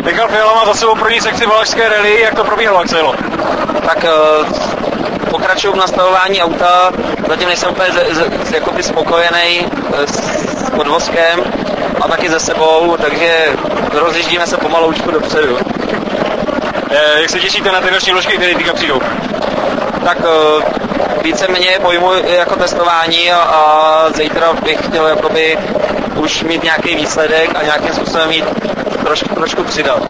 Michal Fiala má za sebou první sekci Valašské rally, jak to probíhalo, Axelo? Tak pokračuju v nastavování auta, zatím nejsem úplně jakoby spokojený s podvozkem a taky se sebou, takže rozjíždíme se pomaloučku dopředu. Jak se těšíte na ty noční vložky, které teďka přijdou? Tak víceméně je pojmu jako testování a zítra bych chtěl jakoby už mít nějaký výsledek a nějakým způsobem mít trošku přidat.